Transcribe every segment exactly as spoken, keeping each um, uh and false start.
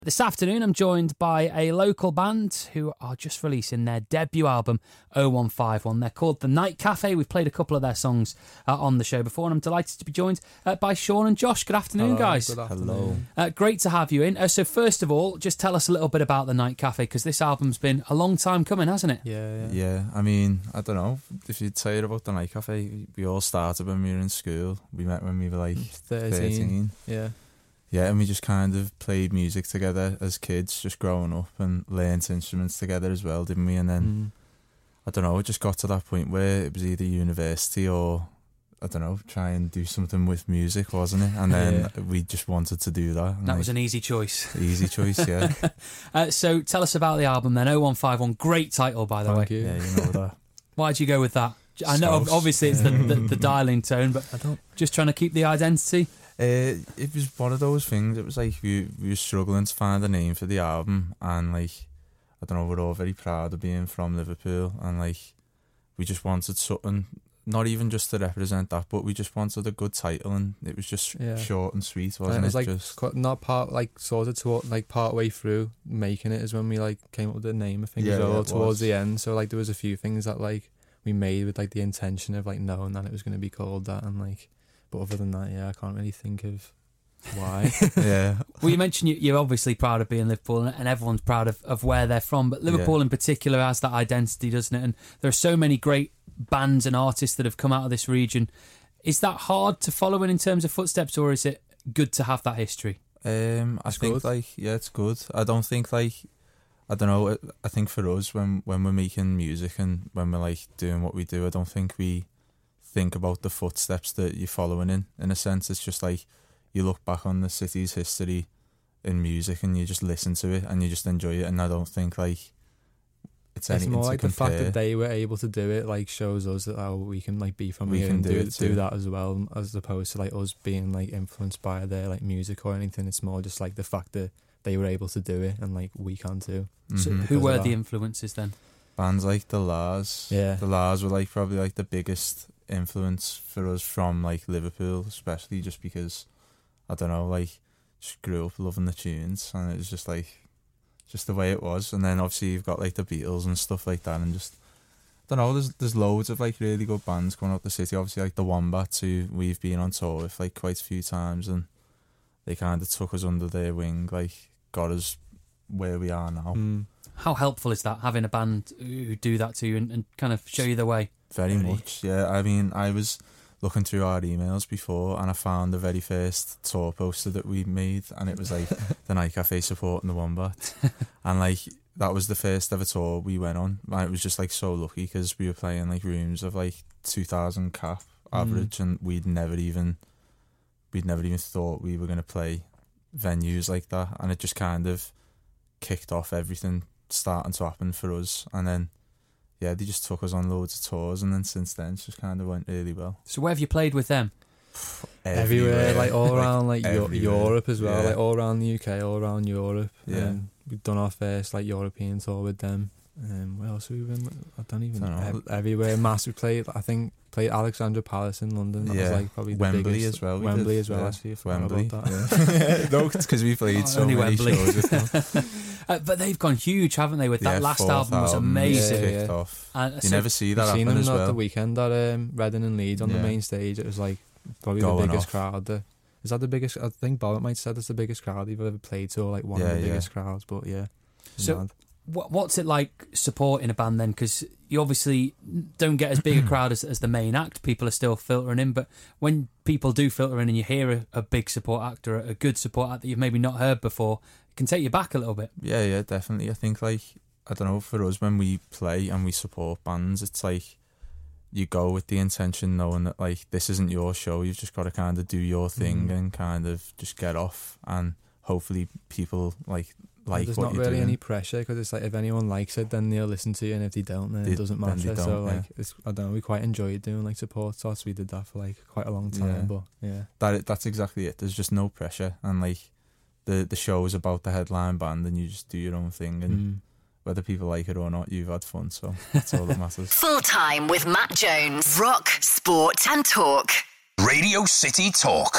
This afternoon, I'm joined by a local band who are just releasing their debut album, oh one five one. They're called The Night Cafe. We've played a couple of their songs uh, on the show before, and I'm delighted to be joined uh, by Sean and Josh. Good afternoon, Hello, guys. Good afternoon. Hello. Uh, great to have you in. Uh, so first of all, just tell us a little bit about The Night Cafe, because this album's been a long time coming, hasn't it? Yeah, yeah. Yeah, I mean, I don't know. If you'd say it about The Night Cafe, we all started when we were in school. We met when we were like thirteen. thirteen. Yeah. Yeah, and we just kind of played music together as kids, just growing up, and learnt instruments together as well, didn't we? And then, Mm. I don't know, it just got to that point where it was either university or, I don't know, try and do something with music, wasn't it? And then Yeah. we just wanted to do that. And That like, was an easy choice. easy choice, yeah. Uh, so tell us about the album then, oh one five one. Great title, by the Thank way. you. Yeah, you know that. Why'd you go with that? I know, Scouse. obviously, it's the, the, the dialing tone, but I don't. just trying to keep the identity. Uh, it was one of those things. It was like we, we were struggling to find a name for the album, and like, I don't know, we're all very proud of being from Liverpool, and like, we just wanted something, not even just to represent that, but we just wanted a good title, and it was just Yeah. short and sweet, And wasn't it was it? like just qu- not part like sort of to, like part way through making it is when we like came up with the name. I think Yeah, as well yeah, it towards was. the end. So like there was a few things that like we made with like the intention of like knowing that it was going to be called that, and like, but other than that, yeah, I can't really think of why. yeah, Well, you mentioned you, you're obviously proud of being Liverpool, and, and everyone's proud of, of where they're from, but Liverpool Yeah. in particular has that identity, doesn't it? And there are so many great bands and artists that have come out of this region. Is that hard to follow in in terms of footsteps, or is it good to have that history? um, I It's think good. like yeah, it's good. I don't think like. I don't know, I think for us, when, when we're making music and when we're like doing what we do, I don't think we think about the footsteps that you're following in. In a sense, it's just like you look back on the city's history in music and you just listen to it and you just enjoy it. And I don't think like it's, It's anything more to like the compare. fact that they were able to do it like shows us that how we can like be from We here can and do do it do too. that as well, as opposed to like us being like influenced by their like music or anything. It's more just like the fact that they were able to do it and like we can too. So Mhm. who because were of the that. influences then? Bands like the Lars, Yeah. the Lars were like probably like the biggest influence for us from like Liverpool, especially just because I don't know, like just grew up loving the tunes and it was just like just the way it was. And then obviously you've got like the Beatles and stuff like that, and just I don't know, there's there's loads of like really good bands coming out the city. Obviously like the Wombats, who we've been on tour with like quite a few times, and they kind of took us under their wing, like got us where we are now. Mm. How helpful is that, having a band who do that to you and, and kind of show you the way? Very, Very. much, yeah. I mean, I was looking through our emails before and I found the very first tour poster that we made, and it was like the Night Cafe supporting the Wombats. And like, that was the first ever tour we went on. And it was just like so lucky because we were playing like rooms of like two thousand cap average, and we'd never even, we'd never even thought we were going to play venues like that. And it just kind of kicked off everything starting to happen for us. And then yeah, they just took us on loads of tours, and then since then it's just kind of went really well. So where have you played with them? Everywhere, like all around like, Eu- everywhere. Europe as well, Yeah. like all around the U K, all around Europe. Yeah. Um, we've done our first like European tour with them. Um, where else have we been? I don't even Dunno. know. Ev- everywhere. Massive played. I think played Alexandra Palace in London. That was Yeah. like probably the Wembley biggest. as well. we Wembley did, as well. yeah. Actually, I forgot Wembley. about that. Yeah. No, it's because we played Oh, so only many Wembley. shows with them. Uh, but they've gone huge, haven't they? With that Yeah, last fourth album was album amazing. Yeah, kicked yeah. off. And You so- never see I've that seen happen them as at well. the weekend at um, Reading and Leeds on Yeah. the main stage. It was like probably Going the biggest off. crowd. There. Is that the biggest? I think Bobbit might have said it's the biggest crowd you've ever played to, or like one Yeah, of the yeah. biggest crowds. But yeah, So- mad. What, what's it like supporting a band then? Because you obviously don't get as big a crowd as, as the main act. People are still filtering in, but when people do filter in and you hear a, a big support act or a good support act that you've maybe not heard before, it can take you back a little bit. Yeah, yeah, definitely. I think like, I don't know, for us when we play and we support bands, it's like you go with the intention knowing that like this isn't your show. You've just got to kind of do your thing Mhm. and kind of just get off, and hopefully people like like There's what not you're really doing. any pressure because it's like if anyone likes it, then they'll listen to you, and if they don't, then They- it doesn't then matter. they don't, so yeah. like, it's, I don't know. We quite enjoyed doing like support talks. We did that for like quite a long time, Yeah. but yeah, that that's exactly it. There's just no pressure, and like the the show is about the headline band, and you just do your own thing, and Mm. whether people like it or not, you've had fun. So that's all that matters. Full Time with Matt Jones. Rock, sport and talk. Radio City Talk.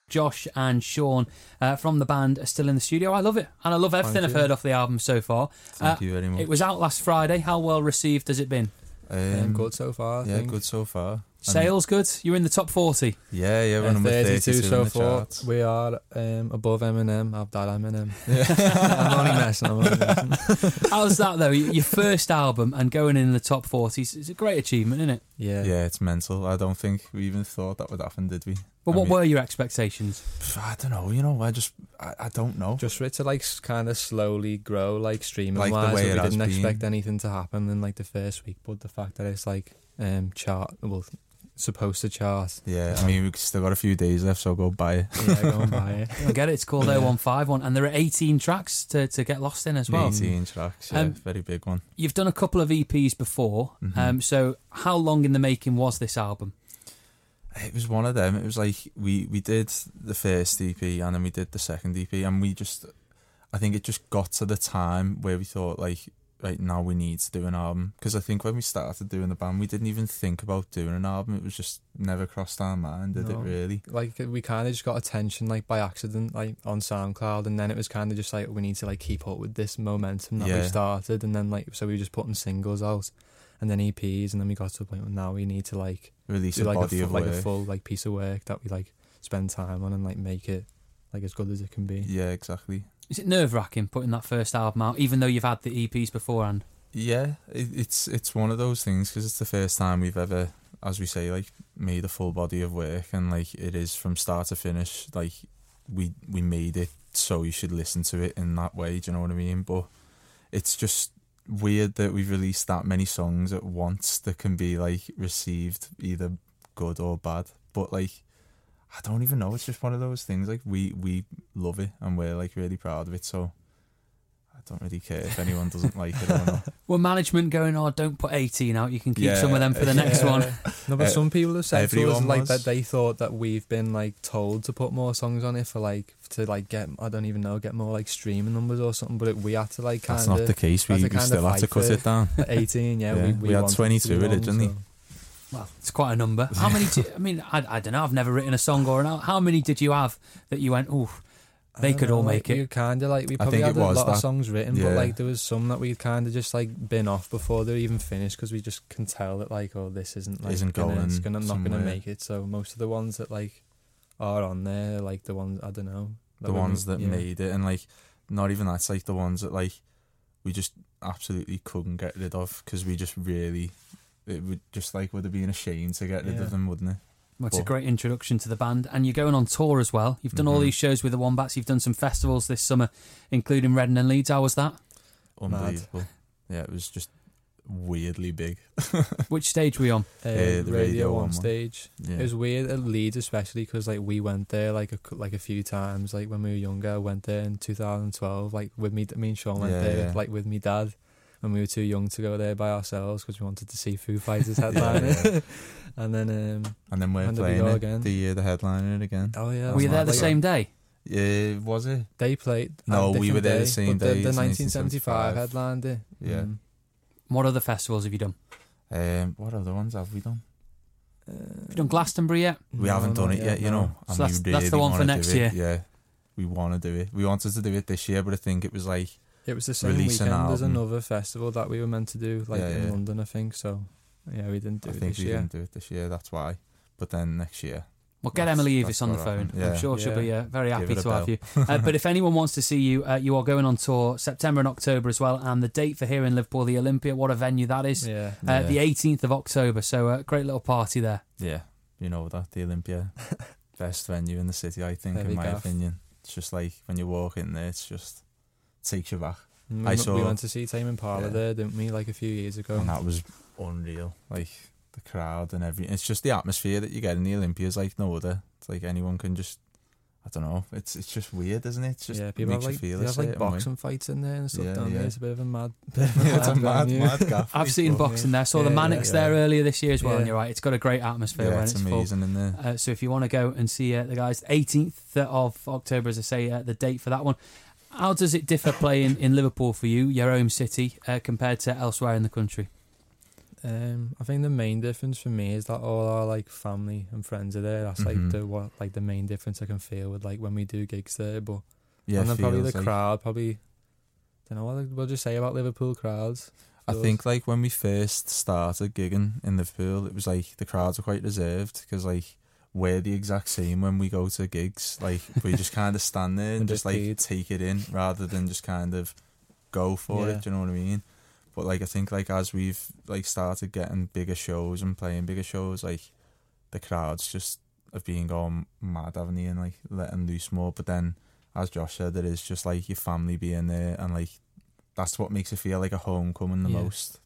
Josh and Sean uh, from the band are still in the studio. I love it, and I love everything Thank I've you. heard off the album so far. Thank Uh, you very much. It was out last Friday. How well received has it been? um, Um, good so far. I Yeah, think. good so far. I Sales good? You're in the top forty. mean, yeah, yeah, we're Uh, number thirty-two thirty-two so in the far. charts. We are um, above Eminem. I've died Eminem. I'm only messing. I'm only messing. How's that though? Your first album and going in the top forty is a great achievement, isn't it? Yeah. Yeah, it's mental. I don't think we even thought that would happen, did we? But I what mean, were your expectations? I don't know. You know, I just, I, I don't know. Just for it to like kind of slowly grow, like streaming Like the wise. way We it has didn't expect been. anything to happen in like the first week, but the fact that it's like um chart, well, supposed to chart. Yeah, I mean, we've still got a few days left, so go buy it. Yeah, go and buy it. I get it. It's called Yeah. oh one five one, and there are eighteen tracks to, to get lost in as well. eighteen tracks, yeah, Um, very big one. You've done a couple of E Ps before, Mhm. um, so how long in the making was this album? It was one of them. It was like we, we did the first E P and then we did the second E P, and we just, I think it just got to the time where we thought like, right now we need to do an album. Because I think when we started doing the band, we didn't even think about doing an album. It was just never crossed our mind, did No. it really? Like we kind of just got attention like by accident, like on SoundCloud, and then it was kind of just like we need to like keep up with this momentum that Yeah. we started, and then like so we were just putting singles out, and then E Ps, and then we got to the point where now we need to like Release do a like a body full, of like work. a full like piece of work that we like spend time on and like make it like as good as it can be. Yeah, exactly. Is it nerve wracking putting that first album out, even though you've had the E Ps beforehand? Yeah, it, it's it's one of those things because it's the first time we've ever, as we say, like made a full body of work, and like it is from start to finish. Like we we made it so you should listen to it in that way. Do you know what I mean? But it's just weird that we've released that many songs at once that can be like received either good or bad. But like I don't even know. It's just one of those things. Like we we love it and we're like really proud of it. So I don't really care if anyone doesn't like it or not. Well, management going, oh, don't put eighteen out, you can keep Yeah. some of them for the next Yeah. one. No, but Uh, some people have said to us everyone like was. that they thought that we've been like told to put more songs on it for like to like get I don't even know get more like streaming numbers or something, but it, we had to like kind That's of not the case. We, had to we kinda still have to fight cut for it down. eighteen. Yeah, Yeah, we, we had wanted twenty-two to be originally. long, Well, it's quite a number. How many? Do, I mean, I, I don't know. I've never written a song or an album. How many did you have that you went, oh, so- they I don't could know, all like, make it? We kind of like we I probably think had it a was lot of that- songs written, yeah. but like there was some that we'd kind of just like been off before they're even finished because we just can tell that like oh this isn't like Isn't gonna, it's going gonna not gonna somewhere. make it. So most of the ones that like are on there, like the ones I don't know, The we- ones that yeah. made it, and like not even that's like the ones that like we just absolutely couldn't get rid of because we just really it would just like would have been a shame to get rid Yeah. of them, wouldn't it? Well, it's a But- great introduction to the band, and you're going on tour as well. You've done all Mhm. these shows with the Wombats. You've done some festivals this summer, including Reading and Leeds. How was that? Unbelievable. Yeah, it was just weirdly big. Which stage were you on? Uh, Uh, the radio, Radio on One one. stage. Yeah. It was weird at Leeds, especially because like we went there like a cou- like a few times. Like when we were younger, I went there in two thousand twelve. Like with me, me and Sean went Yeah, there yeah. like with me dad when we were too young to go there by ourselves because we wanted to see Foo Fighters headline. yeah. And then um, And then we're When did we playing go it, again? the year the headliner again. oh yeah, Were you there mad. the Like- same day? Yeah, was it? They played. No, a we were different there the day, same but day The, the as nineteen seventy-five nineteen seventy-five. headlined it. Yeah. Mm. What other festivals have you done? Um, what other ones have we done? Uh, Have you done Glastonbury yet? We no, haven't done not it yet, you no. know. So and that's- we that's the really one for wanna next do year. it. Yeah, we want to do it. We wanted to do it this year, but I think it was like It was the same Release an weekend as album. another festival that we were meant to do, like Yeah, in yeah. London, I think. So yeah, we didn't do I it think this we year. didn't do it this year. That's why. But then next year, Well, get That's- Emily that's Evis on the what phone. happened. I'm Yeah. sure she'll Yeah. be uh, very Give happy it a to have bell. you. Uh, but if anyone wants to see you, uh, you are going on tour September and October as well. And the date for here in Liverpool, the Olympia, what a venue that is. Yeah. Uh, Yeah. The eighteenth of October. So a great little party there. yeah, you know that the Olympia, best venue in the city, I think, Heavy in my gaff. opinion. It's just like when you walk in there, it's just takes you back, We, I we saw- went to see Tame Impala Yeah. there, didn't we, like a few years ago? and that was unreal. Like the crowd and everything. It's just the atmosphere that you get in the Olympia is like no other. It's like anyone can just. I don't know. It's it's just weird, isn't it? It's just yeah, people makes have like, you feel they a have like certain way. boxing fights in there and stuff Yeah, down yeah. there. It's a bit of a mad, Yeah, it's a mad, venue. mad gaff. I've seen But- boxing there. Saw the Yeah, Mannix yeah. there earlier this year as well. And Yeah. you're right, it's got a great atmosphere Yeah, when it's it's, full. amazing in there. Uh, so if you want to go and see uh, the guys, eighteenth of October, as I say, uh, the date for that one. How does it differ playing in Liverpool for you, your home city, uh, compared to elsewhere in the country? Um, I think the main difference for me is that all our like family and friends are there. That's Mhm. like the what like the main difference I can feel with like when we do gigs there. But Yeah, and then probably feels the like- crowd probably. Don't know what what do you say about Liverpool crowds? I Feels- think like when we first started gigging in Liverpool, it was like the crowds were quite reserved because like we're the exact same when we go to gigs. Like we just kind of stand there and And just just like feed. take it in rather than just kind of go for Yeah. it. Do you know what I mean? But like I think like as we've like started getting bigger shows and playing bigger shows, like the crowds just have been going mad, haven't they, and like letting loose more. But then, as Josh said, it is just like your family being there, and like that's what makes it feel like a homecoming the Yeah. most.